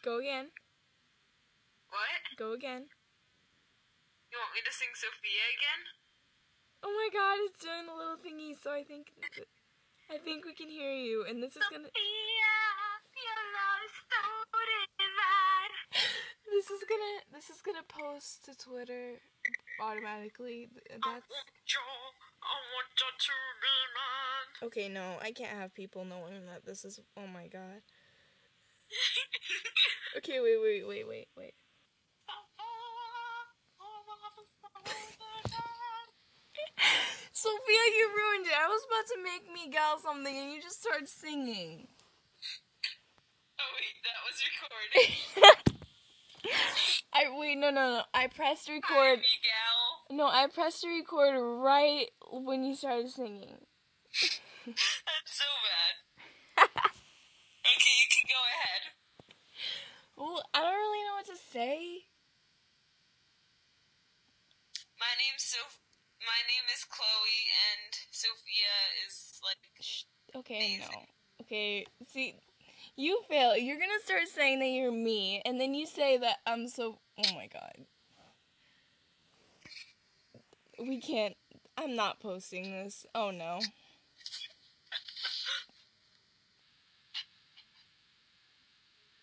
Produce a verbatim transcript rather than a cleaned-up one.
Go again. What? Go again. You want me to sing Sophia again? Oh my god, it's doing the little thingy, so I think th- I think we can hear you, and this is gonna Sophia, your love is so divine. this is gonna this is gonna post to Twitter automatically. That's I want you, I want you to be mine. okay. No, I can't have people knowing that this is. Oh my god. Okay, wait, wait, wait, wait, wait. Sophia, you ruined it. I was about to make Miguel something, and you just started singing. Oh wait, that was recording. I wait, no, no, no. I pressed Hi, record. Miguel. No, I pressed record right when you started singing. That's so bad. Okay, you can go ahead. Well, I don't really know what to say. My name's Soph. My name is Chloe, and Sophia is like. Shh. Okay, amazing. no. Okay, see, you fail. You're gonna start saying that you're me, and then you say that I'm so. Oh my god. We can't. I'm not posting this. Oh no.